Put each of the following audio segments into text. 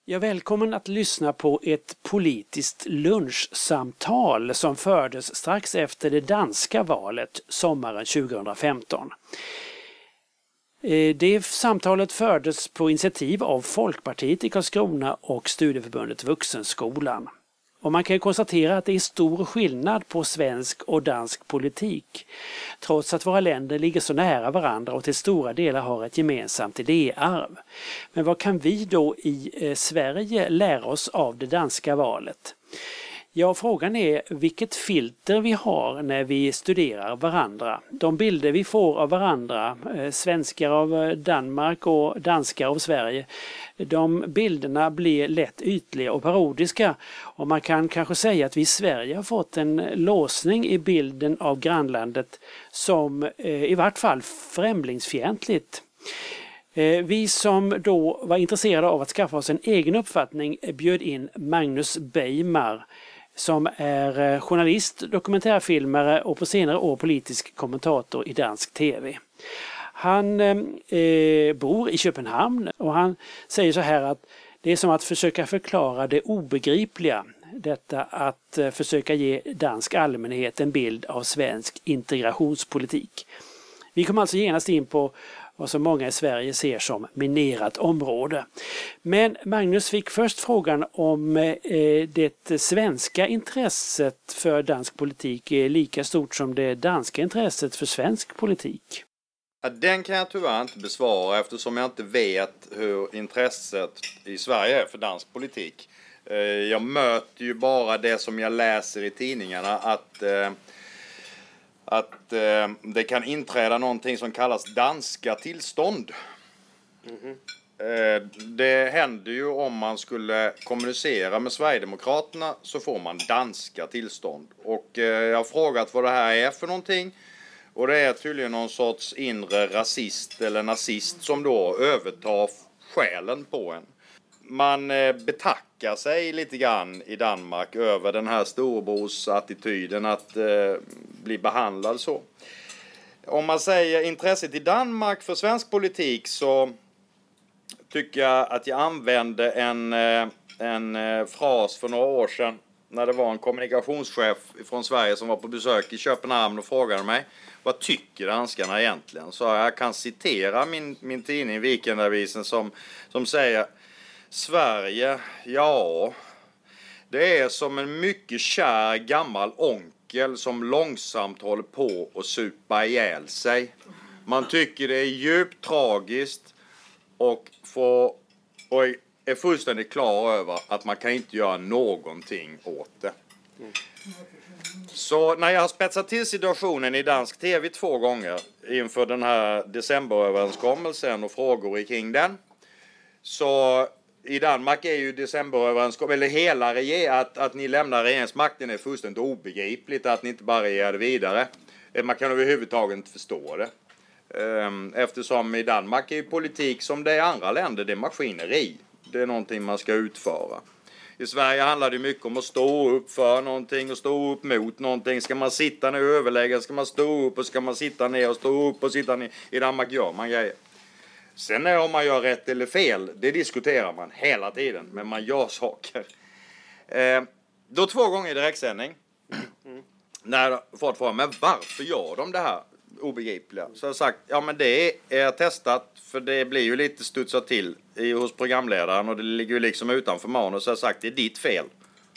Jag är välkommen att lyssna på ett politiskt lunchsamtal som fördes strax efter det danska valet sommaren 2015. Det samtalet fördes på initiativ av Folkpartiet i Karlskrona och Studieförbundet Vuxenskolan. Och man kan konstatera att det är stor skillnad på svensk och dansk politik, trots att våra länder ligger så nära varandra och till stora delar har ett gemensamt idéarv. Men vad kan vi då i Sverige lära oss av det danska valet? Ja, frågan är vilket filter vi har när vi studerar varandra. De bilder vi får av varandra, svenskar av Danmark och danskar av Sverige, de bilderna blir lätt ytliga och parodiska. Och man kan kanske säga att vi i Sverige har fått en låsning i bilden av grannlandet som i vart fall främlingsfientligt. Vi som då var intresserade av att skaffa oss en egen uppfattning bjöd in Magnus Beijmar, som är journalist, dokumentärfilmare och på senare år politisk kommentator i dansk tv. Han bor i Köpenhamn och han säger så här att det är som att försöka förklara det obegripliga. Detta att försöka ge dansk allmänhet en bild av svensk integrationspolitik. Vi kommer alltså genast in på vad som många i Sverige ser som minerat område. Men Magnus fick först frågan om det svenska intresset för dansk politik är lika stort som det danska intresset för svensk politik. Ja, den kan jag tyvärr inte besvara eftersom jag inte vet hur intresset i Sverige är för dansk politik. Jag möter ju bara det som jag läser i tidningarna att det kan inträda någonting som kallas danska tillstånd. Det händer ju om man skulle kommunicera med Sverigedemokraterna så får man danska tillstånd. Och jag har frågat vad det här är för någonting. Och det är tydligen någon sorts inre rasist eller nazist som då övertar själen på en. Man betackar sig lite grann i Danmark över den här storebrorsattityden att bli behandlad så. Om man säger intresset i Danmark för svensk politik så tycker jag att jag använde en fras för några år sedan när det var en kommunikationschef från Sverige som var på besök i Köpenhamn och frågade mig vad tycker danskarna egentligen? Så jag kan citera min tidning Weekendavisen som säger Sverige, ja, det är som en mycket kär gammal onkel som långsamt håller på att supa ihjäl sig. Man tycker det är djupt tragiskt och är fullständigt klar över att man kan inte göra någonting åt det. Så när jag har spetsat till situationen i dansk tv 2 gånger inför den här decemberöverenskommelsen och frågor kring den, så i Danmark är ju decemberöverenskommelsen, eller hela att ni lämnar regeringsmakten är fullständigt obegripligt, att ni inte bara ger det vidare. Man kan överhuvudtaget inte förstå det. Eftersom i Danmark är ju politik som det är i andra länder, det är maskineri. Det är någonting man ska utföra. I Sverige handlar det mycket om att stå upp för någonting och stå upp mot någonting. Ska man sitta ner och överlägga, ska man stå upp och ska man sitta ner och stå upp och sitta ner. I Danmark gör man grejer. Sen om man gör rätt eller fel, det diskuterar man hela tiden. Men man gör saker. Då 2 gånger i direktsändning. När folk frågar, men varför gör de det här obegripliga? Så jag har sagt, ja men det är testat. För det blir ju lite studsat till hos programledaren. Och det ligger ju liksom utanför manus. Så jag har sagt, det är ditt fel.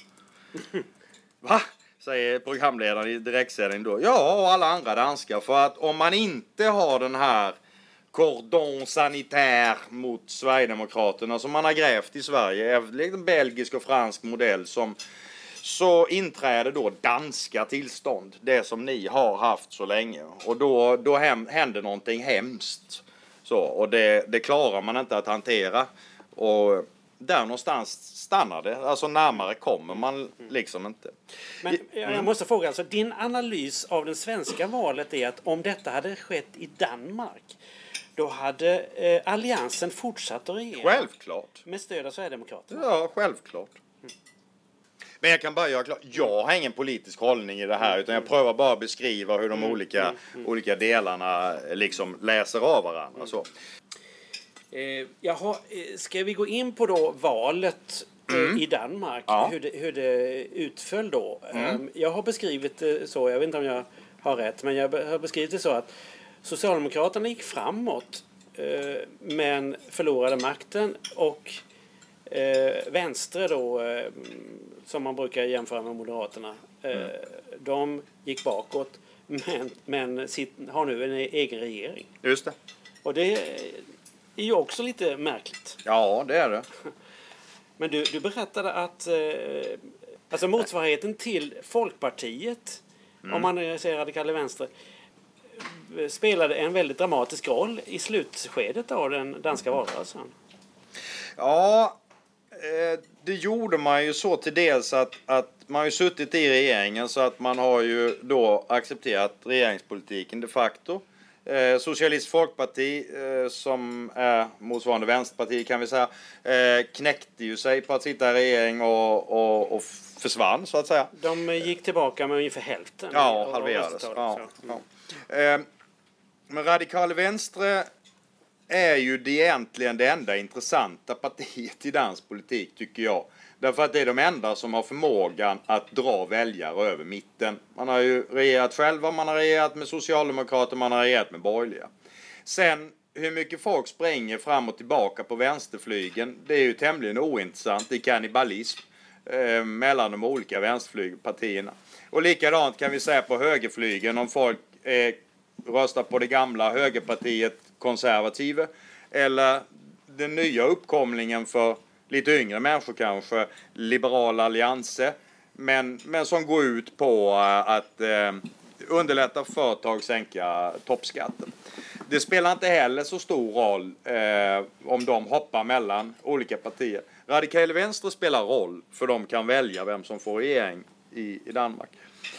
Va? Säger programledaren i direktsändning då. Ja, och alla andra danskar. För att om man inte har den här cordon sanitaire mot Sverigedemokraterna som man har grävt i Sverige, en belgisk och fransk modell, så inträder då danska tillstånd, det som ni har haft så länge, och då händer någonting hemskt så, och det klarar man inte att hantera, och där någonstans stannar det, alltså närmare kommer man liksom inte. Men jag måste fråga, alltså din analys av det svenska valet är att om detta hade skett i Danmark, då hade alliansen fortsatt att regera. Självklart. Med stöd av Sverigedemokraterna. Ja, självklart. Men jag kan bara göra klart, jag har ingen politisk hållning i det här, utan jag prövar bara beskriva hur de olika delarna liksom läser av varandra. Så. Ska vi gå in på då valet i Danmark, hur det utföll då? Jag har beskrivit det så, jag vet inte om jag har rätt, men jag har beskrivit det så att Socialdemokraterna gick framåt men förlorade makten, och Venstre då, som man brukar jämföra med Moderaterna, de gick bakåt men har nu en egen regering. Just det. Och det är ju också lite märkligt. Ja, det är det. Men du berättade att alltså motsvarigheten till Folkpartiet, om man säger radikala vänster, spelade en väldigt dramatisk roll i slutskedet av den danska valrörelsen. Ja, det gjorde man ju så till dels att man har ju suttit i regeringen, så att man har ju då accepterat regeringspolitiken de facto. Socialist Folkparti, som är motsvarande Vänsterparti kan vi säga, knäckte ju sig på att sitta i regering och försvann så att säga. De gick tillbaka med ungefär hälften. Ja, halverades. Men radikala vänstre är ju egentligen det enda intressanta partiet i dansk politik, tycker jag. Därför att det är de enda som har förmågan att dra väljare över mitten. Man har ju regerat själva, man har regerat med socialdemokrater, man har regerat med borgerliga. Sen hur mycket folk springer fram och tillbaka på vänsterflygen, det är ju tämligen ointressant. Det är kannibalism mellan de olika vänsterflygpartierna. Och likadant kan vi säga på högerflygen, om folk röstar på det gamla högerpartiet konservativa eller den nya uppkomlingen för lite yngre människor kanske, liberala allianser, men som går ut på att underlätta företag, sänka toppskatten. Det spelar inte heller så stor roll om de hoppar mellan olika partier. Radikala vänster spelar roll, för de kan välja vem som får regering i Danmark.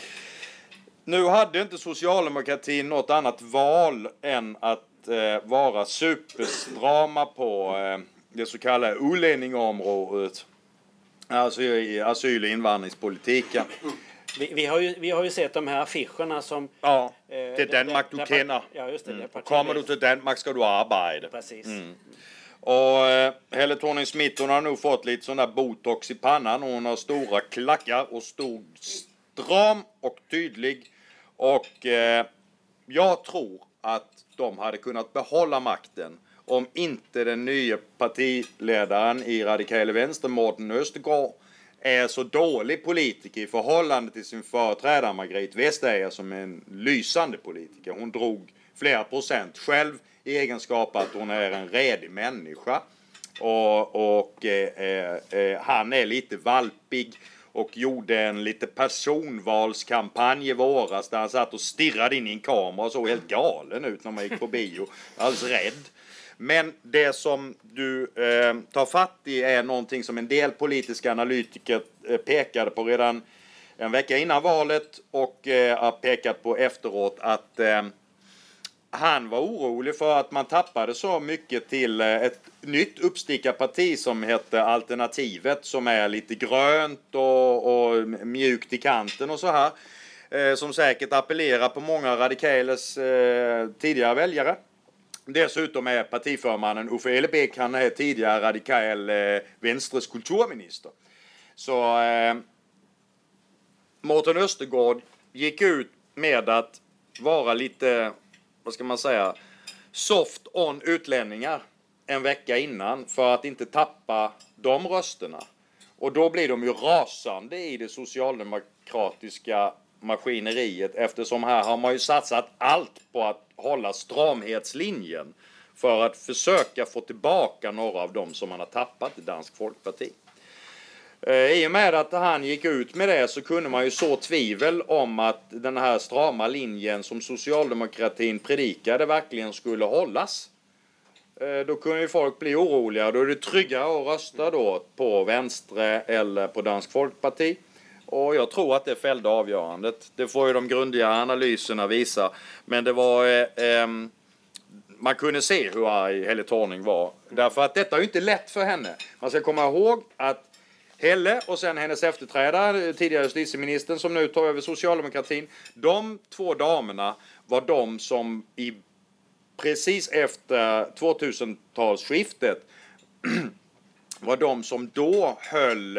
Nu hade inte socialdemokratin något annat val än att vara superstrama på det så kallade utlänningsområdet, alltså i asyl- och invandringspolitiken. Vi har ju sett de här affischerna som... Ja, det är Danmark du känner. Ja, just det. Kommer du till Danmark ska du arbeta. Precis. Och Helle Thorning-Schmidt, hon har nog fått lite sån där botox i pannan. Hon har stora klackar och stod stram och tydlig. Och jag tror att de hade kunnat behålla makten om inte den nya partiledaren i radikala vänster, Morten Østergaard, är så dålig politiker i förhållande till sin företrädare Margrethe Vestager, som är en lysande politiker. Hon drog flera procent själv i egenskap att hon är en redig människa. Och han är lite valpig och gjorde en lite personvalskampanj i våras där han satt och stirrade in i en kamera och såg helt galen ut när man gick på bio. Alldeles rädd. Men det som du tar fatt i är någonting som en del politiska analytiker pekade på redan en vecka innan valet och har pekat på efteråt, att han var orolig för att man tappade så mycket till ett nytt uppstickarparti som heter Alternativet, som är lite grönt och mjukt i kanten och så här, som säkert appellerar på många radikales tidigare väljare. Dessutom är partiförmannen Uffe Elbæk, han är tidigare radikal Venstres kulturminister. Så Morten Østergaard gick ut med att vara lite, vad ska man säga, soft on utlänningar en vecka innan för att inte tappa de rösterna. Och då blir de ju rasande i det socialdemokratiska maskineriet, eftersom här har man ju satsat allt på att hålla stramhetslinjen för att försöka få tillbaka några av dem som man har tappat i Dansk Folkparti. I och med att han gick ut med det så kunde man ju så tvivel om att den här strama linjen som socialdemokratin predikade verkligen skulle hållas. Då kunde ju folk bli oroliga. Då är det tryggare att rösta då på Venstre eller på Dansk Folkparti. Och jag tror att det fällde avgörandet. Det får ju de grundliga analyserna visa. Men det var... man kunde se hur arg Helle Thorning var. Därför att detta är ju inte lätt för henne. Man ska komma ihåg att Helle och sen hennes efterträdare, tidigare justitieministern som nu tar över socialdemokratin. De två damerna var de som i precis efter 2000-talsskiftet var de som då höll,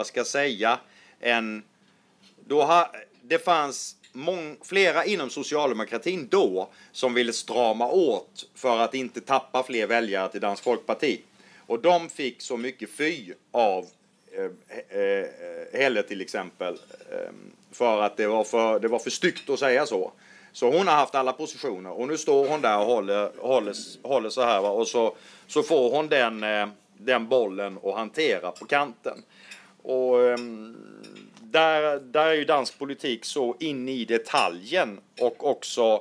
det fanns flera inom socialdemokratin då som ville strama åt för att inte tappa fler väljare till Dansk Folkeparti. Och de fick så mycket fy av Helle till exempel för att det var för styggt att säga så. Så hon har haft alla positioner och nu står hon där och håller så här, va? Och så får hon den bollen att hantera på kanten. Och där är ju dansk politik så in i detaljen och också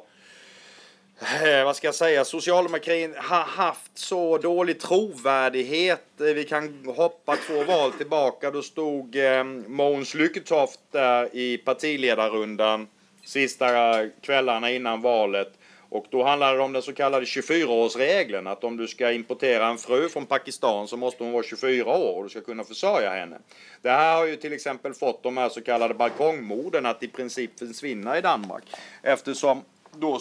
socialdemokratin har haft så dålig trovärdighet. Vi kan hoppa 2 val tillbaka. Då stod Mogens Lykketoft där i partiledarrundan sista kvällarna innan valet. Och då handlade det om den så kallade 24-årsregeln. Att om du ska importera en fru från Pakistan så måste hon vara 24 år och du ska kunna försörja henne. Det här har ju till exempel fått de här så kallade balkongmorden att i princip försvinna i Danmark. Eftersom då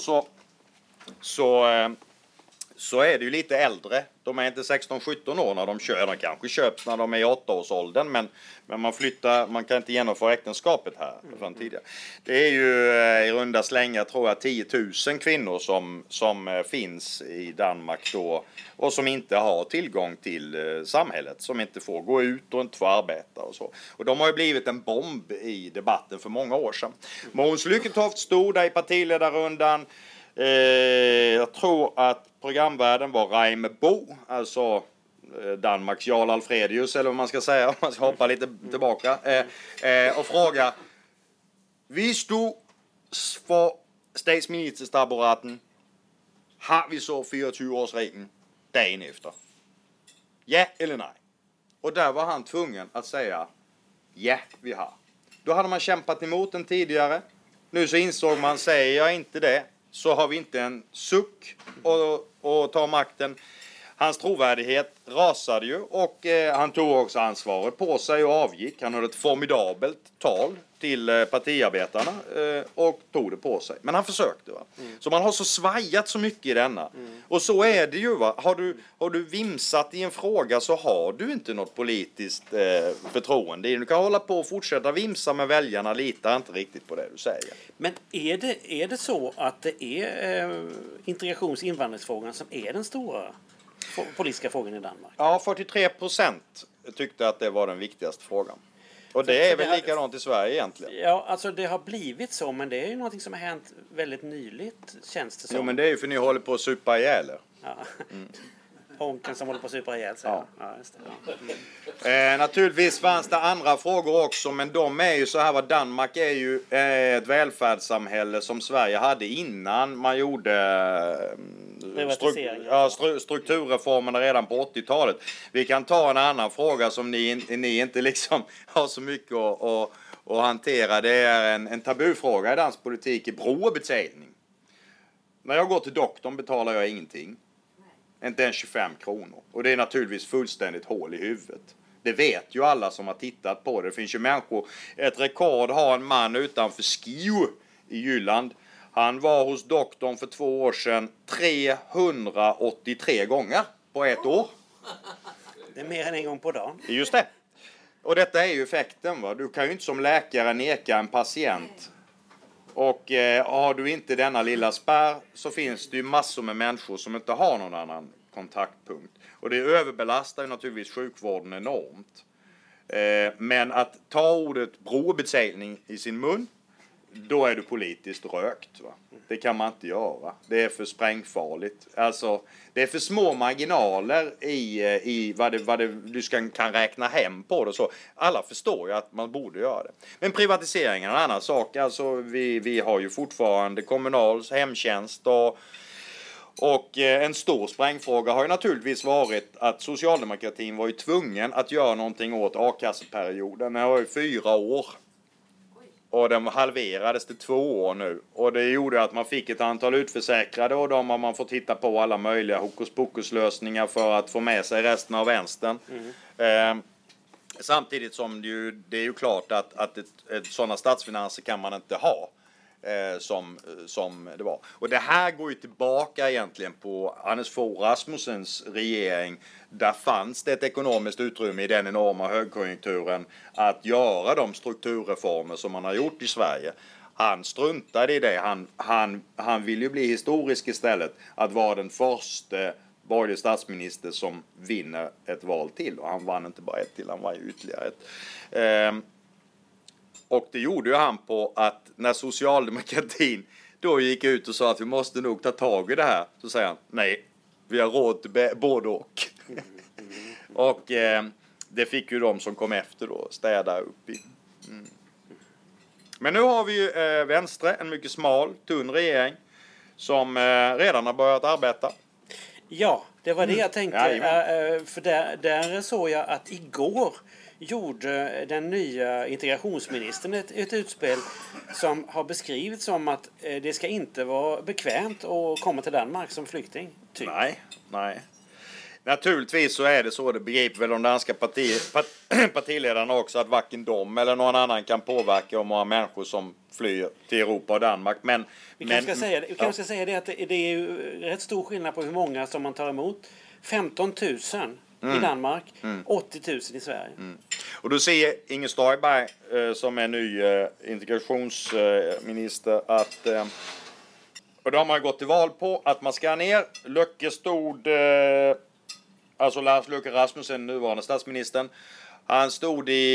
så är det ju lite äldre. De är inte 16-17 år när de kör. De kanske köps när de är i 8-årsåldern. Men man kan inte genomföra äktenskapet här från tidigare. Det är ju i runda slängar tror jag 10 000 kvinnor som finns i Danmark då. Och som inte har tillgång till samhället. Som inte får gå ut och inte får arbeta och så. Och de har ju blivit en bomb i debatten för många år sedan. Mogens Lykketoft stod där i partiledarrundan. Jag tror att programvärden var Raime Bo, alltså Danmarks Jarl Alfredius eller vad man ska säga, om man ska hoppa lite tillbaka och fråga: hvis du får statsministertaburetten, har vi så 24-årsregeln dagen efter? Ja eller nej? Och där var han tvungen att säga ja, vi har. Då hade man kämpat emot den tidigare. Nu så insåg man, säger jag inte det så har vi inte en suck och ta makten. Hans trovärdighet rasade ju och han tog också ansvaret på sig och avgick. Han hade ett formidabelt tal till partiarbetarna och tog det på sig. Men han försökte, va? Så man har så svajat så mycket i denna. Och så är det ju, va? Har du vimsat i en fråga så har du inte något politiskt förtroende. Du kan hålla på och fortsätta vimsa med väljarna, litar inte riktigt på det du säger. Men är det så att det är integrations- och invandringsfrågan som är den stora politiska frågan i Danmark? Ja, 43% tyckte att det var den viktigaste frågan. Och det är väl likadant i Sverige egentligen. Ja, alltså det har blivit så, men det är ju någonting som har hänt väldigt nyligt, känns det som. Jo, men det är ju för ni håller på att supa ihjäl. Ja. Honken som håller på att supa ihjäl sig. Ja. Ja, just det. Naturligtvis fanns det andra frågor också, men de är ju så här, vad Danmark är ju ett välfärdssamhälle som Sverige hade innan man gjorde strukturreformerna redan på 80-talet. Vi kan ta en annan fråga som ni inte liksom har så mycket att hantera. Det är en tabufråga i dansk politik, i brugerbetaling. När jag går till doktorn betalar jag ingenting. Inte ens 25 kronor. Och det är naturligtvis fullständigt hål i huvudet. Det vet ju alla som har tittat på det. Det finns ju människor. Ett rekord har en man utanför Skive i Jylland. Han var hos doktorn för 2 år sedan 383 gånger på ett år. Det är mer än en gång på dagen. Just det. Och detta är ju effekten, va? Du kan ju inte som läkare neka en patient. Och har du inte denna lilla spärr så finns det ju massor med människor som inte har någon annan kontaktpunkt. Och det överbelastar ju naturligtvis sjukvården enormt. Men att ta ordet brugerbetaling i sin mun, då är du politiskt rökt, va? Det kan man inte göra. Det är för sprängfarligt. Alltså, det är för små marginaler i vad du kan räkna hem på det. Så alla förstår ju att man borde göra det. Men privatiseringen är en annan sak. Alltså, vi har ju fortfarande kommunal hemtjänst och en stor sprängfråga har ju naturligtvis varit att socialdemokratin var ju tvungen att göra någonting åt a-kasseperioden. Det var ju 4 år. Och den halverades till 2 år nu. Och det gjorde att man fick ett antal utförsäkrade. Och de har man fått titta på alla möjliga hokus pokus lösningar för att få med sig resten av vänstern. Samtidigt som det är ju klart att sådana statsfinanser kan man inte ha. som det var. Och det här går ju tillbaka egentligen på Anders Fogh Rasmussens regering. Där fanns det ett ekonomiskt utrymme i den enorma högkonjunkturen att göra de strukturreformer som man har gjort i Sverige. Han struntade i det. Han vill ju bli historisk istället. Att vara den första borgerlig statsminister som vinner ett val till. Och han vann inte bara ett till, han vann ju ytterligare ett. Och det gjorde ju han på att när socialdemokratin då gick ut och sa att vi måste nog ta tag i det här. Så säger han, nej, vi har råd till både och. Och det fick ju de som kom efter då städa upp i. Men nu har vi ju Venstre, en mycket smal, tunn regering som redan har börjat arbeta. Ja, det var det jag tänkte. För där såg jag att igår gjorde den nya integrationsministern ett utspel som har beskrivits som att det ska inte vara bekvämt att komma till Danmark som flykting. Typ. Nej. Naturligtvis så är det så, det begriper väl de danska partiledarna också, att varken de eller någon annan kan påverka hur många människor som flyr till Europa och Danmark. Men vi kanske ska säga det att det är ju rätt stor skillnad på hur många som man tar emot. 15 000 i Danmark, 80 000 i Sverige. Och då säger Inger Støjberg som är ny integrationsminister att och då har man gått till val på att man ska ner. Løkke stod alltså Lars Løkke Rasmussen, nuvarande statsministern. Han stod i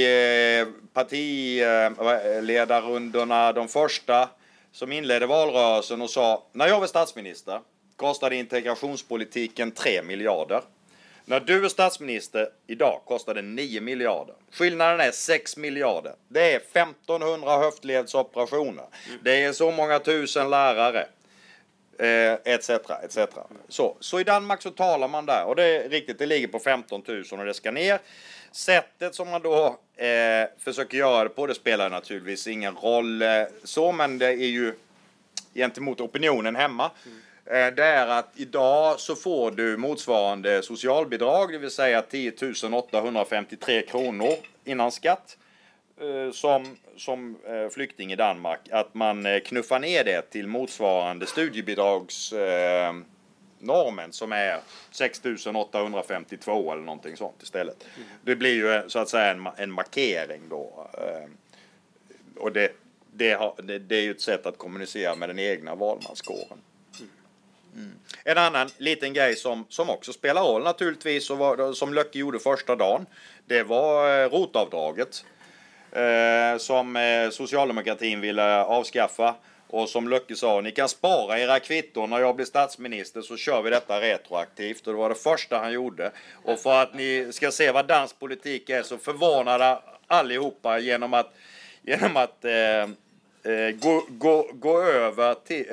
partiledarrundorna, de första som inledde valrörelsen och sa, när jag var statsminister kostade integrationspolitiken 3 miljarder. När du är statsminister idag kostar det 9 miljarder. Skillnaden är 6 miljarder. Det är 1500 höftledsoperationer. Det är så många tusen lärare. Etc. Så i Danmark så talar man där. Och det är riktigt, det ligger på 15 000 och det ska ner. Sättet som man då försöker göra det på, det spelar naturligtvis ingen roll så, men det är ju gentemot opinionen hemma. Det är att idag så får du motsvarande socialbidrag, det vill säga 10 853 kronor innan skatt som flykting i Danmark. Att man knuffar ner det till motsvarande studiebidragsnormen som är 6 852 eller någonting sånt istället. Det blir ju så att säga en markering då. Och det är ju ett sätt att kommunicera med den egna valmanskåren. En annan liten grej som också spelar roll naturligtvis och som Løkke gjorde första dagen, det var rotavdraget som socialdemokratin ville avskaffa och som Løkke sa, ni kan spara era kvitton, när jag blir statsminister så kör vi detta retroaktivt, och det var det första han gjorde. Och för att ni ska se vad dansk politik är så förvånade allihopa genom att gå över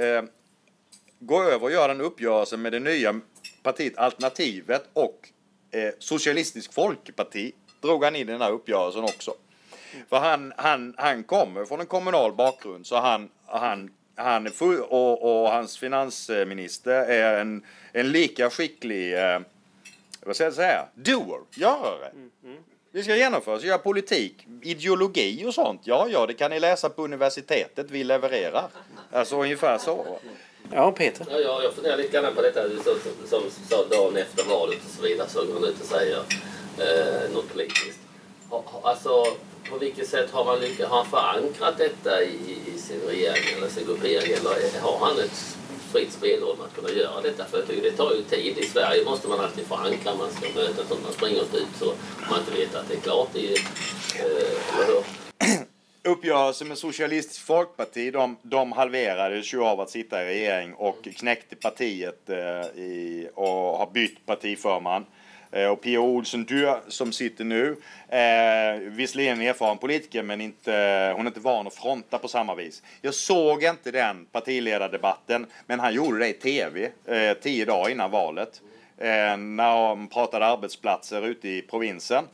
och göra en uppgörelse med det nya partiet Alternativet och Socialistisk Folkeparti drog han in i den här uppgörelsen också. För han kommer från en kommunal bakgrund, så han och hans finansminister är en lika skicklig vad ska jag säga, görare. Vi ska genomföra, så göra politik, ideologi och sånt. Ja, det kan ni läsa på universitetet, vi levererar. Alltså ungefär så. Ja, Peter. Ja, jag funderar lite grann på detta som sa dagen efter valet och så vidare, så går man ut och säger något politiskt. Alltså, på vilket sätt har han förankrat detta i sin regering eller sin gruppering, eller har han ett fritt spelrum att kunna göra detta? För jag tycker det tar ju tid. I Sverige måste man alltid förankra, man ska möta så man springer inte ut så man inte vet att det är klart. Uppgörelsen med Socialistisk Folkeparti, de halverades ju av att sitta i regering och knäckte partiet och har bytt partiförman. Och Pia Olsen Dyhr som sitter nu, visserligen erfaren politiker, men hon är inte van att fronta på samma vis. Jag såg inte den partiledardebatten, men han gjorde det i tv 10 dagar innan valet. När han pratade arbetsplatser ute i provinsen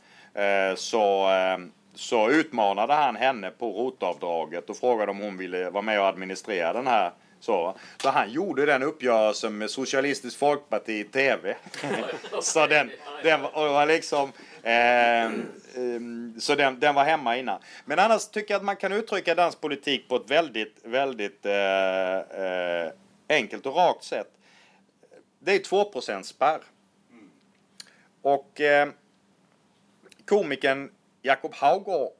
så utmanade han henne på rotavdraget och frågade om hon ville vara med och administrera den här. Så han gjorde den uppgörelsen med Socialistisk Folkeparti i tv. Så den var liksom Så den var hemma innan. Men annars tycker jag att man kan uttrycka dansk politik på ett väldigt enkelt och rakt sätt. Det är 2% spärr. Och komikern Jakob Haugaard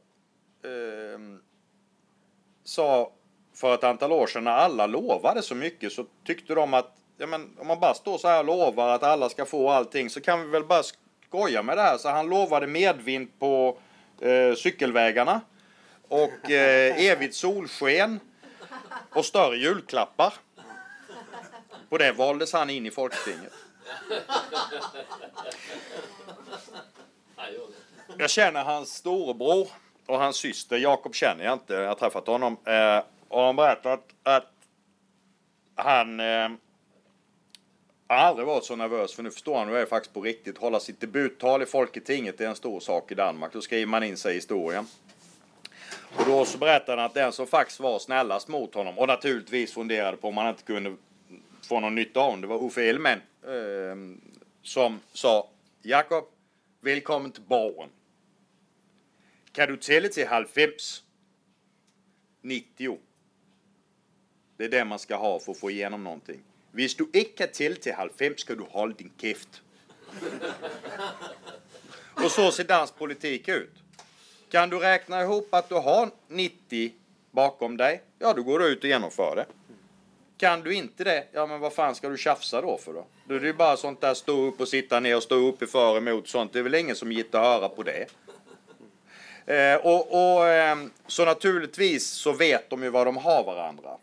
sa för ett antal år sedan när alla lovade så mycket, så tyckte de att om man bara står så här och lovar att alla ska få allting, så kan vi väl bara skoja med det här. Så han lovade medvind på cykelvägarna och evigt solsken och större julklappar. På det valdes han in i Folketinget. Jag känner hans storebror och hans syster. Jakob känner jag inte, jag har träffat honom. Och han berättat att han har aldrig varit så nervös, för nu förstår han hur det är faktiskt på riktigt. Hålla sitt debuttal i Folketinget är en stor sak i Danmark. Då skriver man in sig i historien. Och då så berättade han att den som faktiskt var snällast mot honom, och naturligtvis funderade på om man inte kunde få någon nytta av det, var Uffe Ellemann som sa: Jakob, välkommen till borgen. Kan du tælle till 90? 90. Det är det man ska ha för att få igenom någonting. Hvis du inte kan tælle till 90 ska du hålla din käft. Och så ser dansk politik ut. Kan du räkna ihop att du har 90 bakom dig? Ja, då går du ut och genomför det. Kan du inte det? Ja, men vad fan ska du tjafsa då för då? Då är det ju bara sånt där stå upp och sitta ner och stå upp i för emot sånt. Det är väl ingen som gitt att höra på det. Så naturligtvis så vet de ju vad de har varandra.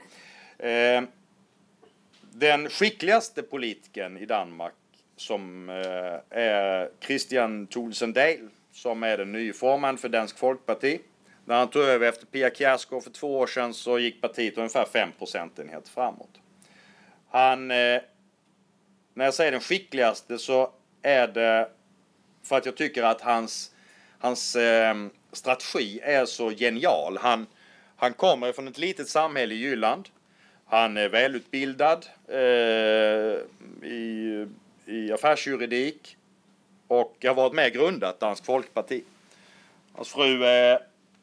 Den skickligaste politikern i Danmark som är Kristian Thulesen Dahl, som är den nya formen för Dansk Folkeparti. När han tog över efter Pia Kjærsgaard för 2 år sedan så gick partiet ungefär 5% framåt. När jag säger den skickligaste så är det för att jag tycker att hans strategi är så genial. Han kommer från ett litet samhälle i Jylland. Han är välutbildad i affärsjuridik och har varit med grundat Dansk Folkeparti. Hans fru är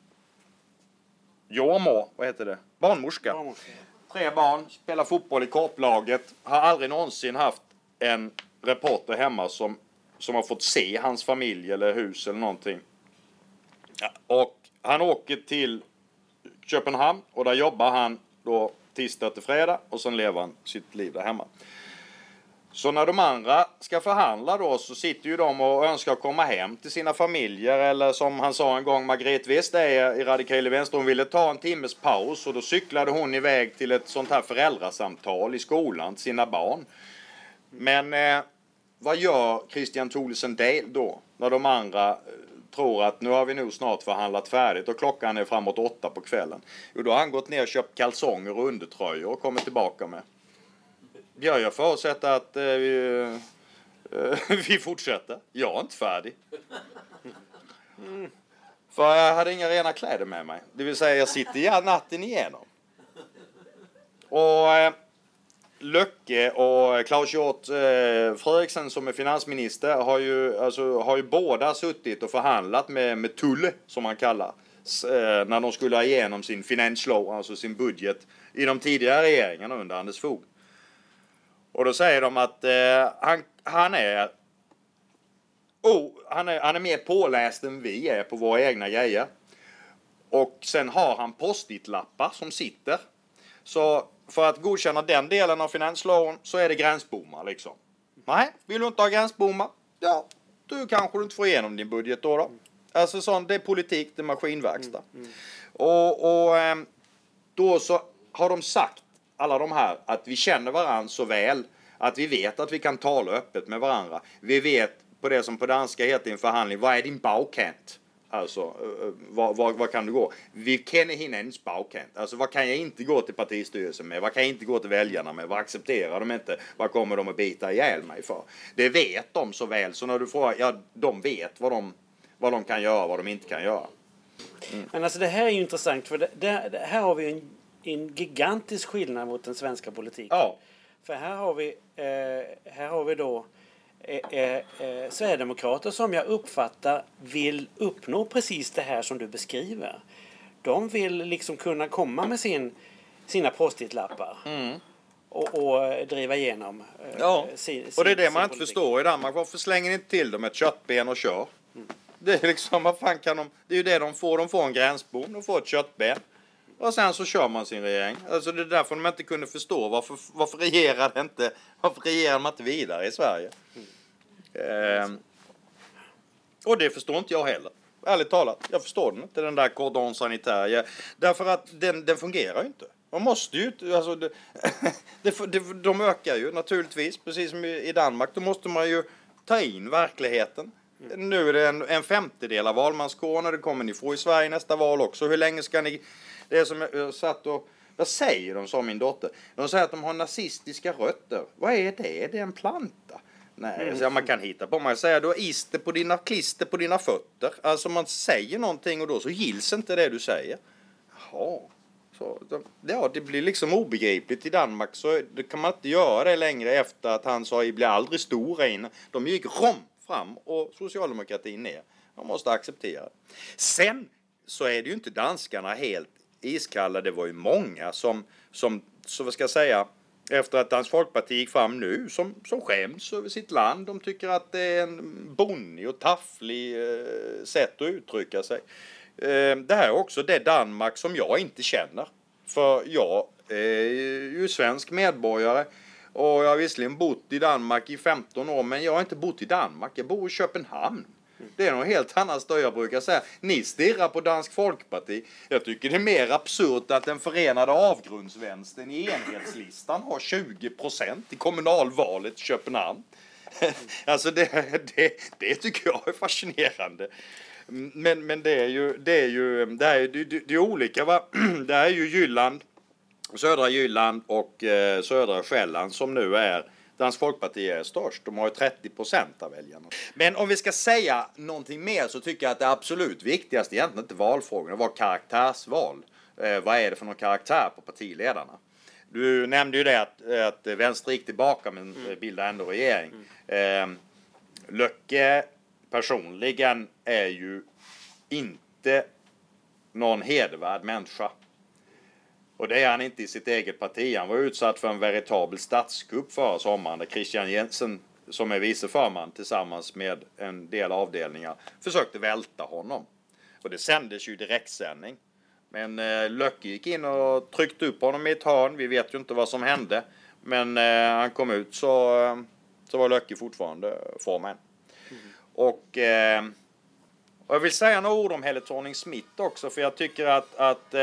Jormor, vad heter det? Barnmorska. 3 barn, spelar fotboll i korplaget. Har aldrig någonsin haft en reporter hemma som har fått se hans familj eller hus eller någonting. Ja, och han åker till Köpenhamn och där jobbar han då tisdag till fredag och sen lever han sitt liv där hemma. Så när de andra ska förhandla då så sitter ju de och önskar komma hem till sina familjer, eller som han sa en gång, Margrethe Vestager i Radikale Venstre, hon ville ta en timmes paus och då cyklade hon iväg till ett sånt här föräldrasamtal i skolan till sina barn. Men vad gör Kristian Thulesen Dahl då när de andra tror att nu har vi nog snart förhandlat färdigt och klockan är framåt 8 på kvällen? Jo, då har han gått ner och köpt kalsonger och undertröjor och kommer tillbaka med. Ja, jag förutsätter att vi fortsätter. Jag är inte färdig. För jag hade inga rena kläder med mig. Det vill säga jag sitter natten igenom. Och Løkke och Claus Hjort Frederiksen som är finansminister har ju båda suttit och förhandlat med Tulle, som han kallar, när de skulle ha igenom sin finanslov, alltså sin budget, i de tidigare regeringarna under Anders Fogh. Och då säger de att han är mer påläst än vi är på våra egna grejer. Och sen har han post-it-lappar som sitter. Så för att godkänna den delen av finansloven så är det gränsbommar liksom. Nej, vill du inte ha gränsbommar? Ja, då kanske du inte får igenom din budget då. Alltså sånt, det är politik, det är maskinverkstad. Och då så har de sagt, alla de här, att vi känner varandra så väl att vi vet att vi kan tala öppet med varandra. Vi vet på det som på danska heter i en förhandling, vad är din bakkant? Alltså, vad kan du gå? Vi känner hinandens bakkant. Alltså, vad kan jag inte gå till partistyrelsen med? Vad kan jag inte gå till väljarna med? Vad accepterar de inte? Vad kommer de att bita ihjäl mig för? Det vet de så väl. Så när du frågar, ja, de vet vad de kan göra, vad de inte kan göra. Men alltså det här är ju intressant, för det här har vi en gigantisk skillnad mot den svenska politiken. Ja. För här har vi då Sverigedemokrater som jag uppfattar vill uppnå precis det här som du beskriver. De vill liksom kunna komma med sina post-it-lappar och driva igenom och det är det man inte förstår i Danmark. Varför slänger ni inte till dem ett köttben och kör? Det är liksom, vad fan kan det är ju det de får. De får en gränsbom, de får ett köttben. Och sen så kör man sin regering. Alltså det är därför de inte kunde förstå varför regerar man inte vidare i Sverige. Och det förstår inte jag heller. Ärligt talat, jag förstår den inte, den där cordon sanitaire. Därför att den fungerar ju inte. Man måste ju inte, alltså de ökar ju naturligtvis, precis som i Danmark. Då måste man ju ta in verkligheten. Nu är det en femtedel av valmanskåren, och det kommer ni få i Sverige nästa val också. Hur länge ska ni... Det är som jag satt och... Vad säger de, sa min dotter? De säger att de har nazistiska rötter. Vad är det? Är det en planta? Nej, så man kan hitta på. Man säger, du har ister på klister på dina fötter. Alltså man säger någonting och då så gills inte det du säger. Jaha. Så, det blir liksom obegripligt i Danmark. Så det kan man inte göra det längre efter att han sa, blir aldrig stora in. De gick fram och socialdemokratin ner. Man måste acceptera. Sen så är det ju inte danskarna helt iskalla. Det var ju många som vad ska jag säga, efter att Dansk Folkparti gick fram nu som skäms över sitt land. De tycker att det är en bonnig och tafflig sätt att uttrycka sig. Det här är också det Danmark som jag inte känner. För jag är ju svensk medborgare. Och jag har visserligen bott i Danmark i 15 år. Men jag har inte bott i Danmark. Jag bor i Köpenhamn. Det är något helt annat då jag brukar säga. Ni stirrar på Dansk Folkparti. Jag tycker det är mer absurt att den förenade avgrundsvänstern i enhetslistan har 20% i kommunalvalet i Köpenhamn. Alltså det tycker jag är fascinerande. Men det är olika, va? Det är ju Jylland, södra Jylland och södra Själland som nu är Dansk Folkparti är störst. De har ju 30% av väljarna. Men om vi ska säga någonting mer så tycker jag att det absolut viktigaste egentligen inte valfrågorna var karaktärsval. Vad är det för någon karaktär på partiledarna? Du nämnde ju det att vänster gick tillbaka men bildade ändå regering. Löcke personligen är ju inte någon hedervärd människa. Och det är han inte i sitt eget parti. Han var utsatt för en veritabel statskupp förra sommaren där Christian Jensen, som är viceförman tillsammans med en del avdelningar, försökte välta honom. Och det sändes ju direktsändning. Men Löcke gick in och tryckte upp honom i ett hörn. Vi vet ju inte vad som hände. Men han kom ut så var Löcke fortfarande formen. Och jag vill säga några ord om Helle Thorning-Schmidt också. För jag tycker att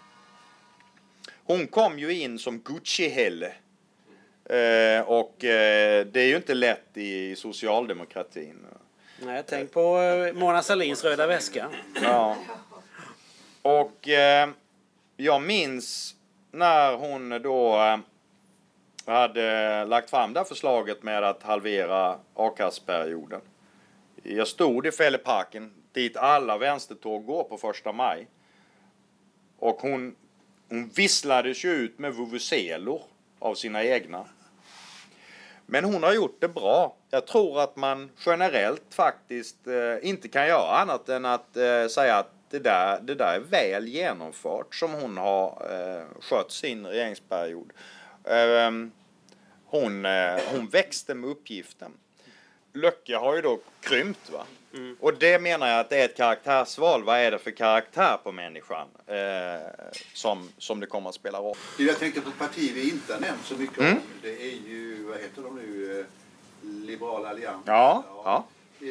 hon kom ju in som Gucci-Helle. Och det är ju inte lätt i socialdemokratin. Nej, tänk på Mona Sahlins röda väska. Ja. Och jag minns när hon då hade lagt fram det här förslaget med att halvera a-kassperioden. Jag stod i Fälleparken dit alla vänstertåg går på 1 maj. Och hon visslades ju ut med vuvuzelor av sina egna. Men hon har gjort det bra. Jag tror att man generellt faktiskt inte kan göra annat än att säga att det där är väl genomfört som hon har skött sin regeringsperiod. Hon växte med uppgiften. Löcke har ju då krympt, va? Och det menar jag att det är ett karaktärsval. Vad är det för karaktär på människan som det kommer att spela roll? Jag tänkte på ett parti vi inte har nämnt så mycket om. Det är ju, vad heter de nu? Liberal Allians. Ja.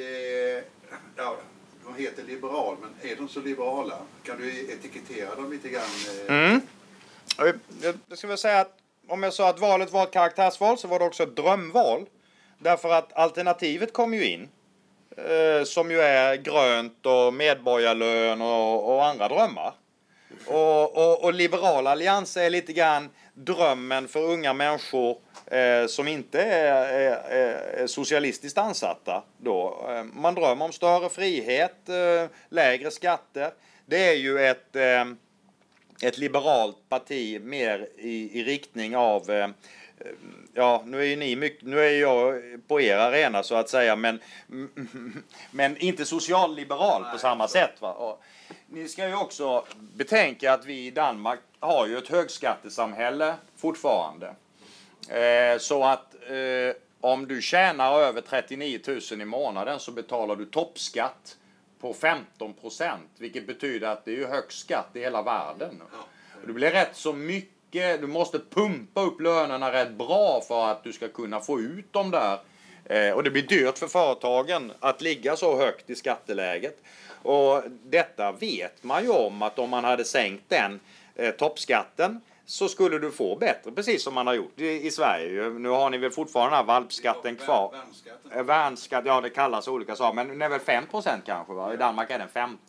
De heter liberal, men är de så liberala? Kan du etikettera dem lite grann? Jag ska väl säga att om jag sa att valet var ett karaktärsval så var det också ett drömval. Därför att alternativet kom ju in. Som ju är grönt och medborgarlön och andra drömmar. Och liberal allians är lite grann drömmen för unga människor som inte är socialistiskt ansatta. Då. Man drömmer om större frihet, lägre skatter. Det är ju ett liberalt parti mer i riktning av ja, nu är jag på er arena så att säga, men inte socialliberal på samma sätt. Va? Och ni ska ju också betänka att vi i Danmark har ju ett högskattesamhälle fortfarande. Så att om du tjänar över 39 000 i månaden så betalar du toppskatt på 15%, vilket betyder att det är ju högst skatt i hela världen. Och det blir rätt så mycket, du måste pumpa upp lönerna rätt bra för att du ska kunna få ut dem där. Och det blir dyrt för företagen att ligga så högt i skatteläget. Och detta vet man ju om man hade sänkt den toppskatten så skulle du få bättre, precis som man har gjort i Sverige. Nu har ni väl fortfarande den här valpskatten kvar. Värnskatt, ja det kallas olika saker, men den är väl 5% kanske va? I Danmark är den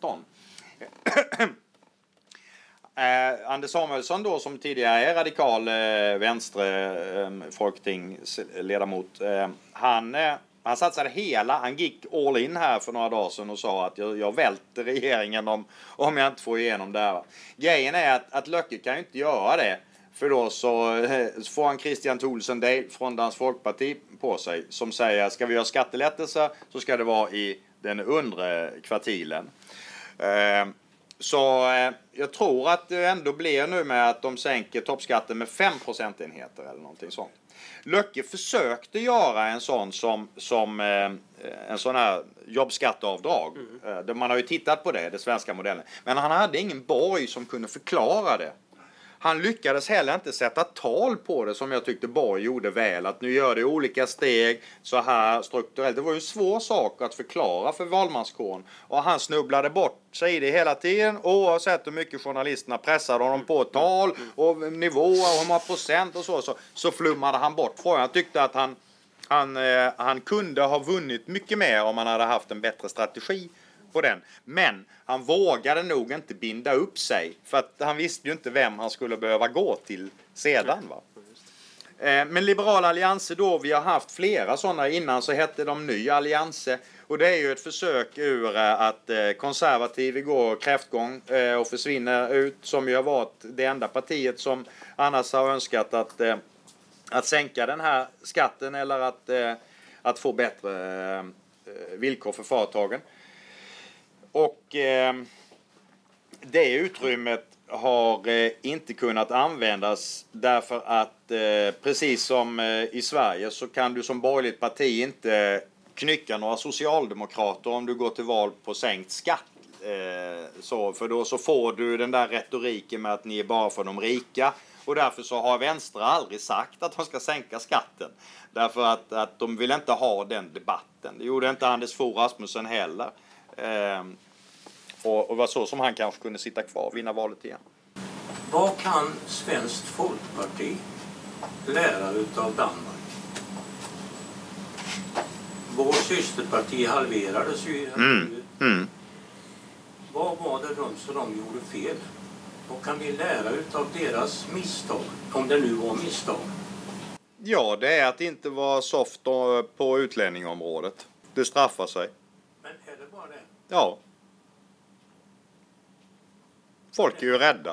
15%. Anders Samuelsson då som tidigare är radikal folketingsledamot, han satsade han gick all in här för några dagar sedan och sa att jag välter regeringen om jag inte får igenom det här. Grejen är att Löcke kan ju inte göra det, för då så får han Christian Thulesen Dahl från Dansk Folkparti på sig som säger ska vi göra skattelättelse så ska det vara i den undre kvartilen. Så jag tror att det ändå blir nu med att de sänker toppskatten med 5 procentenheter eller någonting sånt. Löcke försökte göra en sån som en sån här jobbskatteavdrag. Man har ju tittat på det svenska modellen. Men han hade ingen borg som kunde förklara det. Han lyckades heller inte sätta tal på det som jag tyckte Borg gjorde väl. Att nu gör det olika steg så här strukturellt. Det var ju en svår sak att förklara för valmanskåren. Och han snubblade bort sig i det hela tiden. Oavsett hur mycket journalisterna pressade honom på tal och nivåer och hur många procent och så flummade han bort frågan. Jag tyckte att han kunde ha vunnit mycket mer om han hade haft en bättre strategi på den. Men han vågade nog inte binda upp sig. För att han visste ju inte vem han skulle behöva gå till sedan. Va? Men Liberala Allianser då, vi har haft flera sådana innan, så hette de Ny Allianser. Och det är ju ett försök ur att konservativ går kräftgång och försvinner ut, som ju har varit det enda partiet som annars har önskat att sänka den här skatten eller att få bättre villkor för företagen. Och det utrymmet har inte kunnat användas därför att precis som i Sverige så kan du som borgerligt parti inte knycka några socialdemokrater om du går till val på sänkt skatt. För då så får du den där retoriken med att ni är bara för de rika. Och därför så har Vänster aldrig sagt att de ska sänka skatten. Därför att de vill inte ha den debatten. Det gjorde inte Anders Fogh Rasmussen heller. Och var så som han kanske kunde sitta kvar och vinna valet igen. Vad kan Svenskt Folkparti lära utav Danmark? Vår systerparti halverades ju. Vad var det som de gjorde fel? Vad kan vi lära utav deras misstag? Om det nu var misstag. Ja, det är att inte vara soft på utlänningområdet. Det straffar sig. Men är det bara det? Ja. Folk är ju rädda.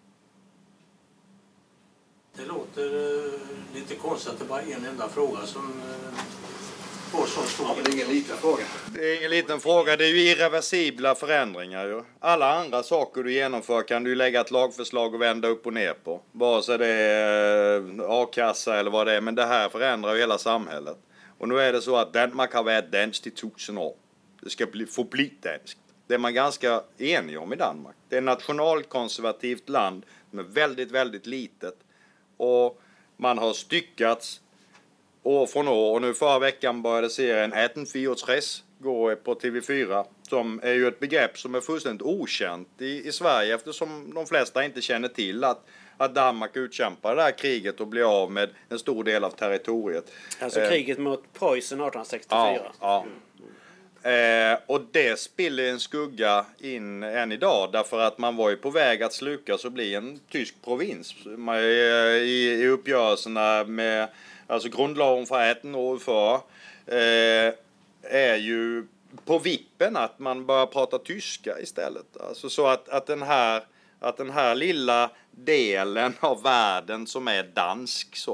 Det låter lite konstigt att det bara är en enda fråga som får så stor. Ja, men det är ingen liten fråga. Det är ingen liten fråga. Det är ju irreversibla förändringar. Ju. Alla andra saker du genomför kan du lägga ett lagförslag och vända upp och ner på. Bara så det är a-kassa eller vad det är. Men det här förändrar ju hela samhället. Och nu är det så att Danmark har varit danskt i 1000 år. Det ska få bli danskt. Det är man ganska enig om i Danmark. Det är ett nationalkonservativt land som är väldigt, väldigt litet. Och man har styckats år från år. Och nu förra veckan började serien 1864 gå på TV4. Som är ju ett begrepp som är fullständigt okänt i Sverige. Eftersom de flesta inte känner till att Danmark utkämpar det här kriget och blir av med en stor del av territoriet. Alltså kriget mot Preussen 1864. Ja. Och det spiller en skugga in än idag, därför att man var ju på väg att slukas och bli en tysk provins i uppgörelserna med alltså grundlagen för 18 år för är ju på vippen att man börjar prata tyska istället. Alltså så att den här lilla delen av världen som är dansk så,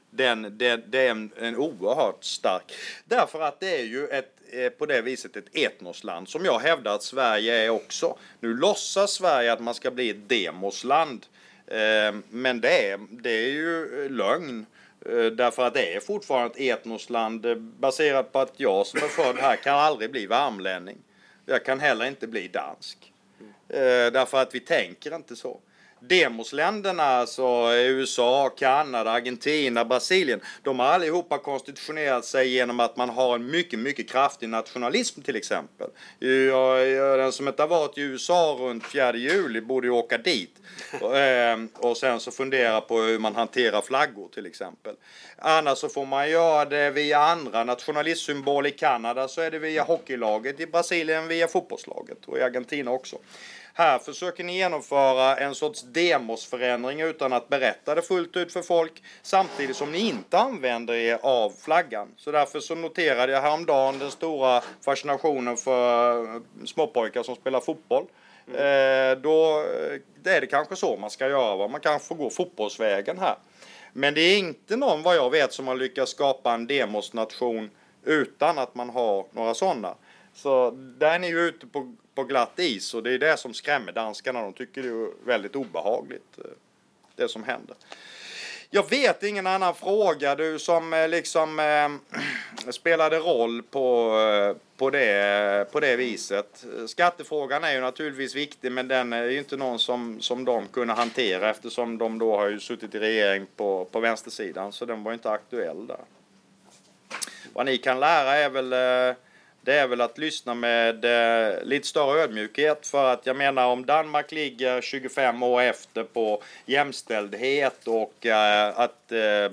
Det är en oerhört stark. Därför att det är ju på det viset ett etnosland som jag hävdar att Sverige är också. Nu låtsas Sverige att man ska bli ett demosland. Men det är ju lögn. Därför att det är fortfarande ett etnosland baserat på att jag som är född här kan aldrig bli värmlänning. Jag kan heller inte bli dansk. Därför att vi tänker inte så. Demosländerna, alltså USA, Kanada, Argentina, Brasilien, de har allihopa konstitutionerat sig genom att man har en mycket, mycket kraftig nationalism till exempel. Den som inte har varit i USA runt 4 juli borde ju åka dit. Och sen så fundera på hur man hanterar flaggor till exempel. Annars så får man göra det via andra nationalistsymbol. I Kanada så är det via hockeylaget, i Brasilien via fotbollslaget och i Argentina också. Här försöker ni genomföra en sorts demosförändring utan att berätta det fullt ut för folk, samtidigt som ni inte använder er av flaggan. Så därför så noterade jag häromdagen den stora fascinationen för småpojkar som spelar fotboll. Då det är det kanske så man ska göra. Man kanske får gå fotbollsvägen här. Men det är inte någon vad jag vet som har lyckats skapa en demosnation utan att man har några sådana. Så där är ni ju ute på glatt is, och det är det som skrämmer danskarna. De tycker det är väldigt obehagligt, det som händer. Jag vet ingen annan fråga du som liksom spelade roll på det viset. Skattefrågan är ju naturligtvis viktig, men den är ju inte någon som de kunde hantera, eftersom de då har ju suttit i regering på vänstersidan, så den var inte aktuell där. Vad ni kan lära är väl att lyssna med lite större ödmjukhet, för att jag menar, om Danmark ligger 25 år efter på jämställdhet och att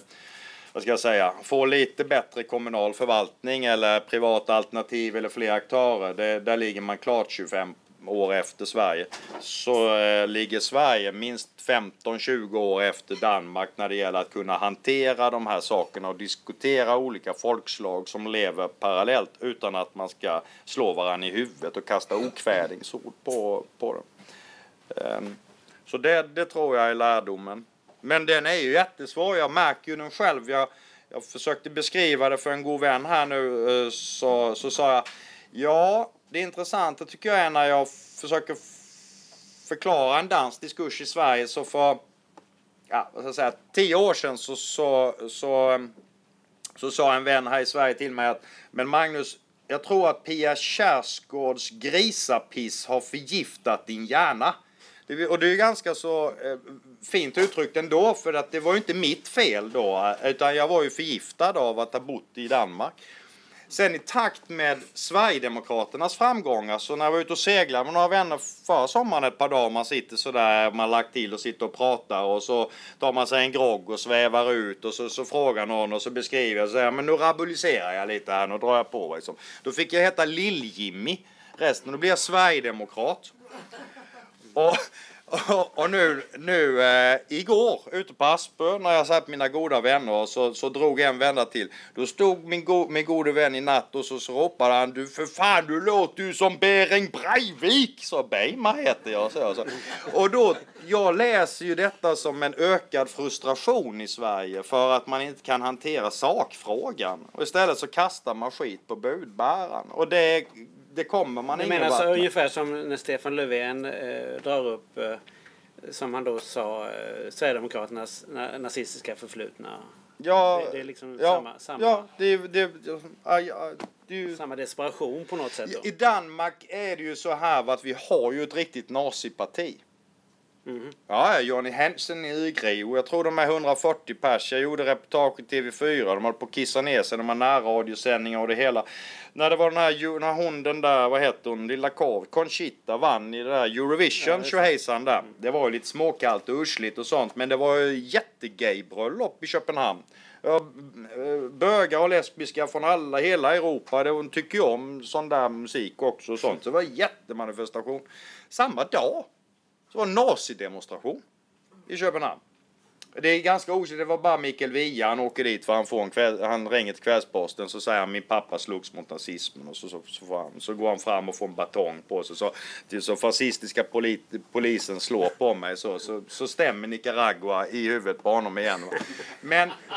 få lite bättre kommunal förvaltning eller privat alternativ eller fler aktörer, där ligger man klart 25 år efter Sverige, så ligger Sverige minst 15-20 år efter Danmark när det gäller att kunna hantera de här sakerna och diskutera olika folkslag som lever parallellt utan att man ska slå varandra i huvudet och kasta okvädingsord på dem. Så det tror jag är lärdomen. Men den är ju jättesvår, jag märker ju den själv. Jag försökte beskriva det för en god vän här nu, så sa jag, ja, det intressanta tycker jag är när jag försöker förklara en dansdiskurs i Sverige, så för 10 år sedan så sa en vän här i Sverige till mig att, men Magnus, jag tror att Pia Kjaersgaards grisapiss har förgiftat din hjärna. Och det är ju ganska så fint uttryckt ändå, för att det var ju inte mitt fel då, utan jag var ju förgiftad av att ha bott i Danmark. Sen i takt med Sverigedemokraternas framgångar, så när jag var ute och seglade med några vänner förra sommaren ett par dagar, man sitter så där, man lagt till och sitter och pratar, och så tar man sig en grogg och svävar ut, och så frågar någon och så beskriver jag, så här, men nu rabuliserar jag lite här, nu drar jag på liksom. Då fick jag heta Lill-Jimmy resten, då blir jag Sverigedemokrat. Och nu igår ute på Aspö när jag satt mina goda vänner, så drog en vända till. Då stod min gode vän i natt och så ropade han, du för fan, du låter ju som Bering Breivik. Så Beima heter jag. Så. Och då, jag läser ju detta som en ökad frustration i Sverige för att man inte kan hantera sakfrågan. Och istället så kastar man skit på budbäraren. Och det kommer man ingen vart med. Så ungefär som när Stefan Löfven drar upp, som han då sa, Sverigedemokraternas nazistiska förflutna. Ja, det är liksom samma. Ja, det är samma desperation på något sätt då. I Danmark är det ju så här att vi har ju ett riktigt naziparti. Mm. Ja, Johnny Hansen i Ygrio. Jag tror de är 140 pers. Jag gjorde reportage i TV4. De höll på att kissa ner sig. De har närradiosändningar och det hela. När det var när hon, den där, vad heter hon, lilla korv, Conchita vann i det där Eurovision, tjohejsan där. Det var ju lite småkallt och ursligt och sånt, men det var ju jättegay-bröllop i Köpenhamn. Bögar och lesbiska från hela Europa, de tycker ju om sån där musik också och sånt. Så det var en jättemanifestation. Samma dag så var en nazidemonstration i Köpenhamn. Det är ganska osäkert, det var bara Mikael Wiehe, han åker dit för han ringer till Kvällsposten, så säger han, min pappa slogs mot nazismen, och så går han fram och får en batong på sig, så fascistiska polisen slår på mig, så stämmer Nicaragua i huvudet på honom igen. Men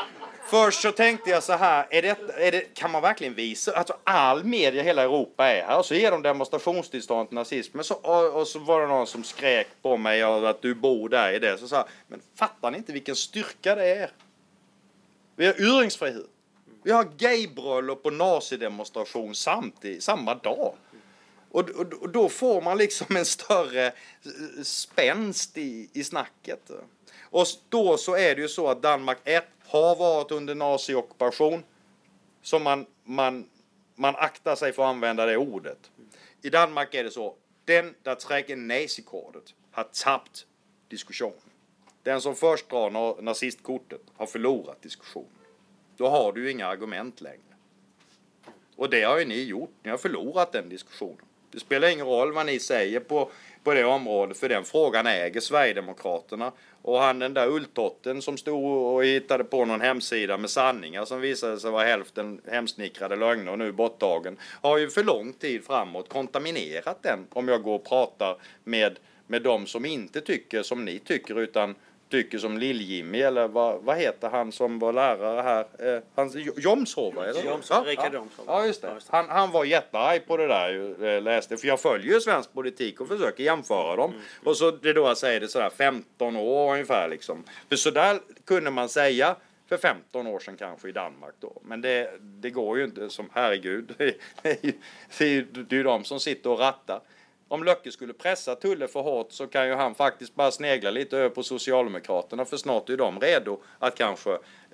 Först så tänkte jag så här, kan man verkligen visa att all media i hela Europa är här? Och så ger de demonstrationstillstånd till nazismen. Och så var det någon som skrek på mig att du bor där i det. Så sa jag, men fattar ni inte vilken styrka det är? Vi har yringsfrihet. Vi har gaybröllop och nazidemonstration samma dag. Och då får man liksom en större spänst i snacket. Och då så är det ju så att Danmark har varit under naziockupation. Så man aktar sig för att använda det ordet. I Danmark är det så. Den där träcker nazikordet har tappt diskussionen. Den som först drar nazistkortet har förlorat diskussionen. Då har du ju inga argument längre. Och det har ju ni gjort. Ni har förlorat den diskussionen. Det spelar ingen roll vad ni säger på det området. För den frågan äger Sverigedemokraterna. Och den där ulltotten som stod och hittade på någon hemsida med sanningar som visade sig vara hälften hemsnickrade lögner och nu borttagen. Har ju för lång tid framåt kontaminerat den. Om jag går och pratar med de som inte tycker som ni tycker utan tycker som Lill-Jimmy eller vad heter han som var lärare här? Jomshov, eller? Rickard Jomshov. Ja, just det. Han var jättearg på det där, läste. För jag följer ju svensk politik och försöker jämföra dem. Och så det då jag säger det sådär 15 år ungefär liksom. För så där kunde man säga för 15 år sedan kanske i Danmark då. Men det går ju inte som herregud. Det är ju de som sitter och rattar. Om Löcke skulle pressa Tulle för hårt så kan ju han faktiskt bara snegla lite över på Socialdemokraterna. För snart är de redo att kanske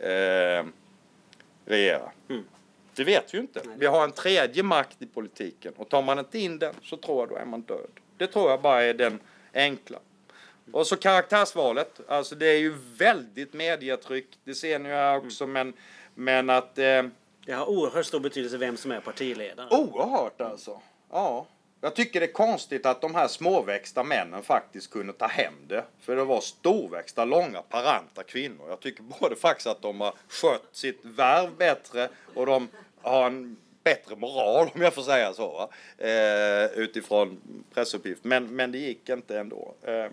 regera. Det vet vi ju inte. Vi har en tredje makt i politiken. Och tar man inte in den så tror jag då är man död. Det tror jag bara är den enkla. Och så karaktärsvalet. Alltså det är ju väldigt medietryck. Det ser ni ju här också. Men att... det har oerhört stor betydelse vem som är partiledare. Oerhört alltså. Ja. Jag tycker det är konstigt att de här småväxta männen faktiskt kunde ta hem det. För det var storväxta, långa, paranta kvinnor. Jag tycker både faktiskt att de har skött sitt värv bättre och de har en bättre moral, om jag får säga så. Va? Utifrån pressuppgift. Men det gick inte ändå. Är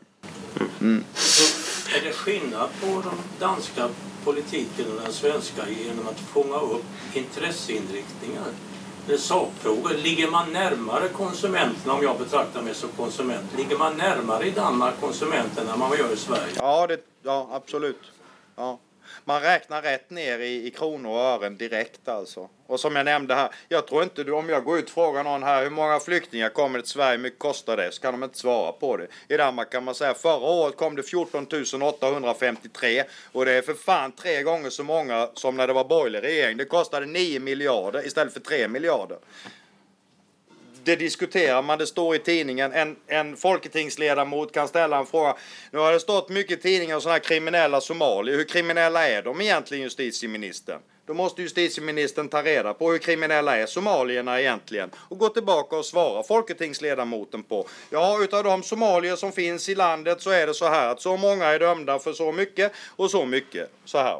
det skillnad på den danska politiken och den svenska genom att fånga upp intresseinriktningar? Sakfrågor. Ligger man närmare konsumenten, om jag betraktar mig som konsument? Ligger man närmare i Danmark konsumenten än man gör i Sverige? Ja, absolut. Ja. Man räknar rätt ner i kronor och ören direkt alltså. Och som jag nämnde här, jag tror inte om jag går ut och frågar någon här hur många flyktingar kommer till Sverige, hur mycket kostar det, så kan de inte svara på det. I Danmark kan man säga förra året kom det 14 853 och det är för fan 3 gånger så många som när det var borgerlig regering. Det kostade 9 miljarder istället för 3 miljarder. Det diskuterar man, det står i tidningen. En folketingsledamot kan ställa en fråga. Nu har det stått mycket i tidningar om sådana här kriminella somalier. Hur kriminella är de egentligen, justitieministern? Då måste justitieministern ta reda på hur kriminella är somalierna egentligen. Och gå tillbaka och svara folketingsledamoten på. Ja, utav de somalier som finns i landet så är det så här att så många är dömda för så mycket och så mycket. Så här.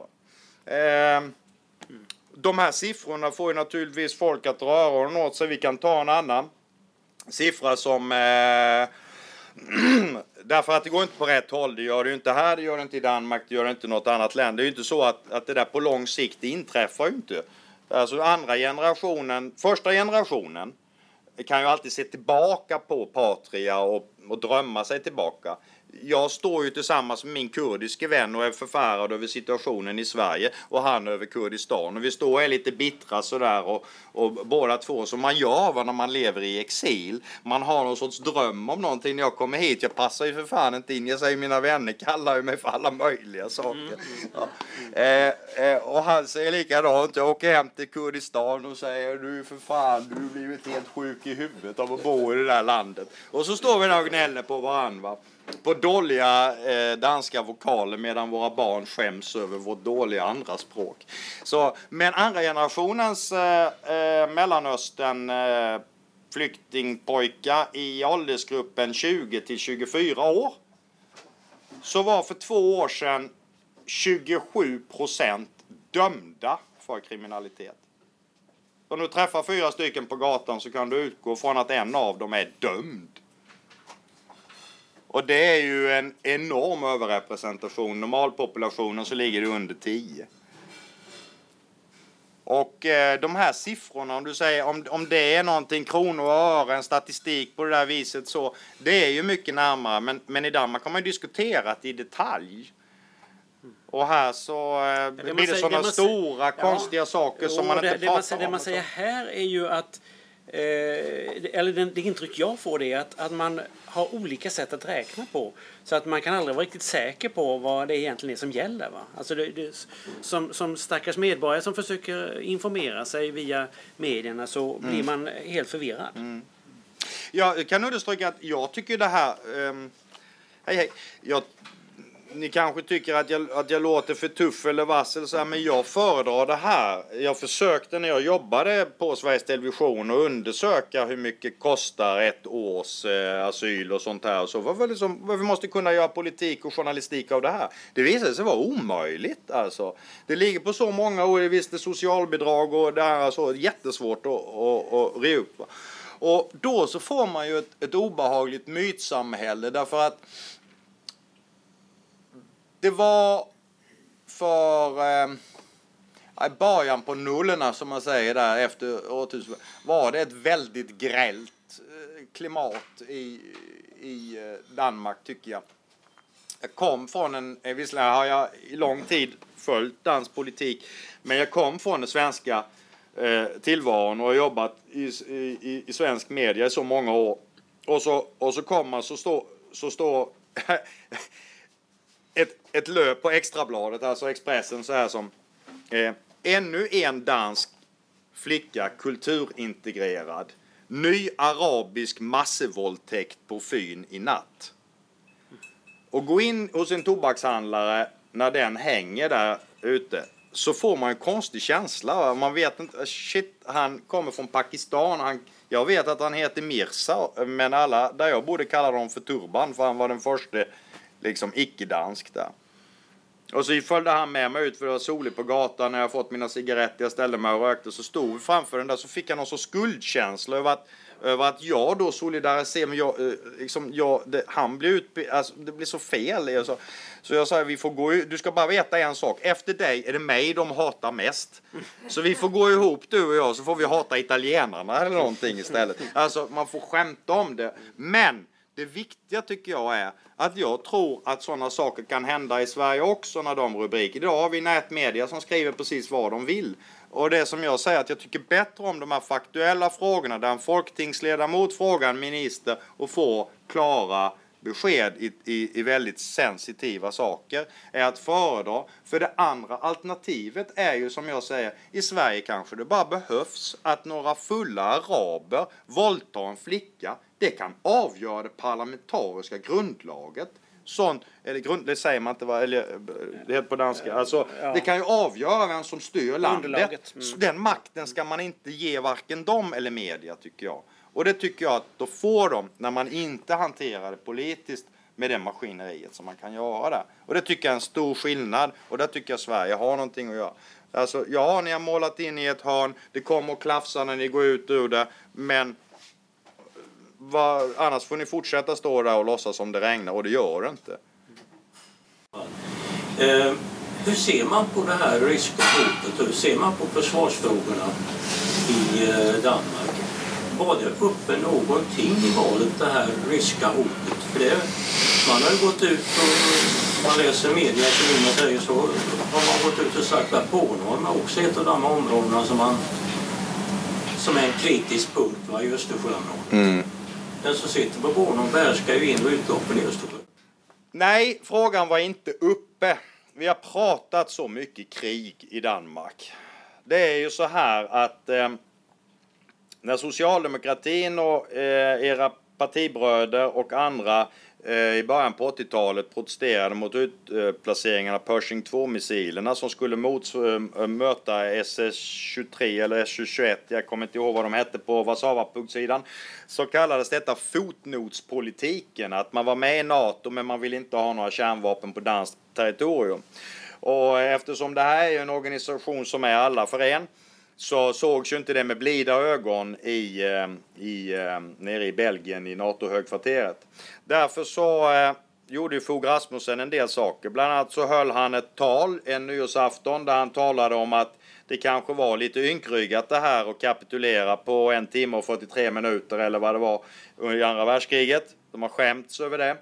De här siffrorna får ju naturligtvis folk att dra öronen åt sig. Vi kan ta en annan siffra som... därför att det går inte på rätt håll. Det gör det ju inte här, det gör det inte i Danmark, det gör det inte i något annat land. Det är ju inte så att det där på lång sikt det inträffar ju inte. Alltså första generationen kan ju alltid se tillbaka på Patria och drömma sig tillbaka. Jag står ju tillsammans med min kurdiske vän och är förfärad över situationen i Sverige och han över Kurdistan. Och vi står och är lite bittra sådär och båda två som man gör när man lever i exil. Man har någon sorts dröm om någonting. När jag kommer hit, jag passar ju för fan inte in. Jag säger mina vänner kallar ju mig för alla möjliga saker. Ja. Och han säger likadant. Jag åker hem till Kurdistan och säger du för fan, du har blivit helt sjuk i huvudet av att bo i det där landet. Och så står vi där och gnäller på varandra. På dåliga danska vokaler medan våra barn skäms över vårt dåliga andra språk. Så, men andra generationens Mellanöstern flyktingpojkar i åldersgruppen 20-24 år så var för 2 år sedan 27% dömda för kriminalitet. Om du träffar 4 stycken på gatan så kan du utgå från att en av dem är dömd. Och det är ju en enorm överrepresentation. Normalpopulationen så ligger det under 10. Och de här siffrorna, om du säger om det är någonting, kronor och ören, statistik på det där viset, så det är ju mycket närmare. Men i Danmark har man ju diskuterat i detalj. Och här så blir det sådana stora konstiga saker som man inte pratar om. Det man säger här är ju att eller det intryck jag får det är att man har olika sätt att räkna på, så att man kan aldrig vara riktigt säker på vad det egentligen är som gäller, va? Alltså som stackars medborgare som försöker informera sig via medierna, så blir man helt förvirrad. Jag kan understryka att jag tycker det här hej. Ni kanske tycker att jag låter för tuff eller vass eller så här, men jag föredrar det här. Jag försökte när jag jobbade på Sveriges Television och undersöka hur mycket kostar ett års asyl och sånt här. Så varför måste kunna göra politik och journalistik av det här? Det visade sig vara omöjligt. Alltså. Det ligger på så många år, visst det socialbidrag och det här, alltså, jättesvårt att re upp. Och då så får man ju ett obehagligt mytsamhälle, därför att det var för i början på nullerna, som man säger där, efter årtusen, var det ett väldigt grällt klimat i Danmark, tycker jag. Jag kom från visserligen har jag i lång tid följt dansk politik, men jag kom från den svenska tillvaron och har jobbat i svensk media i så många år. Och så kommer så står ett löp på Extrabladet, alltså Expressen, så här som ännu en dansk flicka kulturintegrerad. Ny arabisk massevåldtäkt på Fyn i natt. Och gå in hos en tobakshandlare när den hänger där ute, så får man en konstig känsla. Man vet inte, shit, han kommer från Pakistan. Jag vet att han heter Mirza, men alla där jag borde kalla dem för Turban, för han var den första liksom icke-dansk där. Och så följde han med mig ut, för det var soligt på gatan när jag fått mina cigaretter. Jag ställde mig och rökte, så stod vi framför den där, så fick jag någon så skuldkänsla över att jag då solidariserar, men han blir alltså, det blir så fel. Så jag sa, vi får gå ut, du ska bara veta en sak, efter dig är det mig de hatar mest. Så vi får gå ihop, du och jag, så får vi hata italienarna eller någonting istället. Alltså man får skämta om det, men det viktiga tycker jag är att jag tror att sådana saker kan hända i Sverige också, när de rubriker. Idag har vi nätmedia som skriver precis vad de vill. Och det som jag säger, att jag tycker bättre om de här faktuella frågorna, där en folktingsledamot frågar en minister och får klara besked i väldigt sensitiva saker, är att föredra. För det andra alternativet är ju, som jag säger, i Sverige kanske det bara behövs att några fulla araber våldtar en flicka. Det kan avgöra det parlamentariska grundlaget. Sånt, eller det säger man inte, eller det heter på danska. Alltså, det kan ju avgöra vem som styr landet. Så den makten ska man inte ge varken dem eller media, tycker jag. Och det tycker jag att då får de, när man inte hanterar det politiskt med det maskineriet som man kan göra där. Och det tycker jag är en stor skillnad. Och där tycker jag Sverige har någonting att göra. Alltså, ja, ni har målat in i ett hörn. Det kommer att klafsa när ni går ut ur det. Men annars får ni fortsätta stå där och låtsas som det regnar. Och det gör det inte. Hur ser man på det här ryska hotet? Hur ser man på försvarsfrågorna i Danmark? Var det uppe någonting i valet, det här ryska hotet? För det, man har ju gått ut och man läser media som Inga säger, så har man gått ut och sagt att Bornholm är också ett av de områdena som är en kritisk punkt, va, i Östersjöområdet. Den som sitter på Bornholm behärskar ju in- och utloppen i Östersjön. Nej, frågan var inte uppe. Vi har pratat så mycket krig i Danmark. Det är ju så här att när socialdemokratin och era partibröder och andra i början på 80-talet protesterade mot utplaceringen av Pershing 2-missilerna som skulle möta SS-23 eller SS-21, jag kommer inte ihåg vad de hette på Warszawapaktssidan, så kallades detta fotnotspolitiken, att man var med i NATO men man vill inte ha några kärnvapen på danskt territorium. Och eftersom det här är en organisation som är alla för en, så sågs ju inte det med blida ögon nere i Belgien i NATO-högkvarteret. Därför så gjorde ju Fogh Rasmussen en del saker. Bland annat så höll han ett tal en nyårsafton där han talade om att det kanske var lite ynkryggat det här och kapitulera på 1 timme och 43 minuter eller vad det var under andra världskriget. De har skämts över det.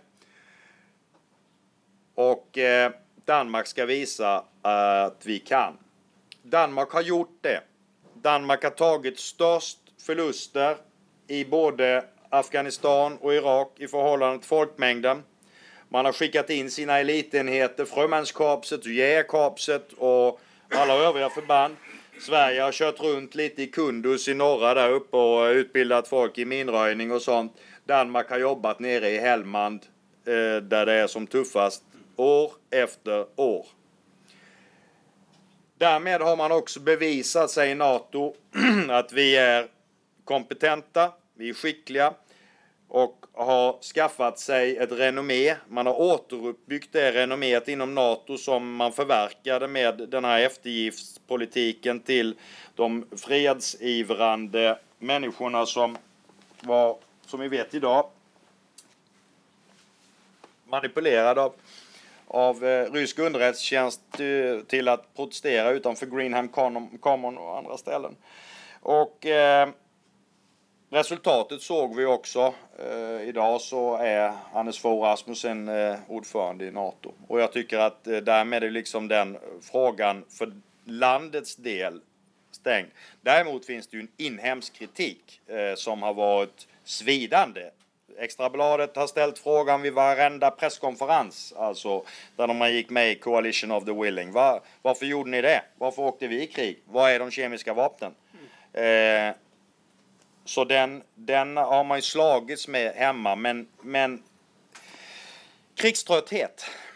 Och Danmark ska visa att vi kan. Danmark har gjort det. Danmark har tagit störst förluster i både Afghanistan och Irak i förhållande till folkmängden. Man har skickat in sina elitenheter, Frömanskorpset och Jägarkorpset och alla övriga förband. Sverige har kört runt lite i Kunduz i norra där uppe och utbildat folk i minröjning och sånt. Danmark har jobbat nere i Helmand där det är som tuffast år efter år. Därmed har man också bevisat sig i NATO att vi är kompetenta, vi är skickliga och har skaffat sig ett renommé. Man har återuppbyggt det renomméet inom NATO som man förverkade med den här eftergiftspolitiken till de fredsivrande människorna som var, som vi vet idag, manipulerade av rysk underrättelsetjänst till att protestera utanför Greenham Common och andra ställen. Och resultatet såg vi också. Idag så är Anders Fogh Rasmussen ordförande i NATO. Och jag tycker att därmed är liksom den frågan för landets del stängd. Däremot finns det ju en inhemsk kritik som har varit svidande. Extrabladet har ställt frågan vid varenda presskonferens, alltså där de gick med i Coalition of the Willing. Varför gjorde ni det? Varför åkte vi i krig? Vad är de kemiska vapnen? Så den har man ju slagits med hemma, men krigströtthet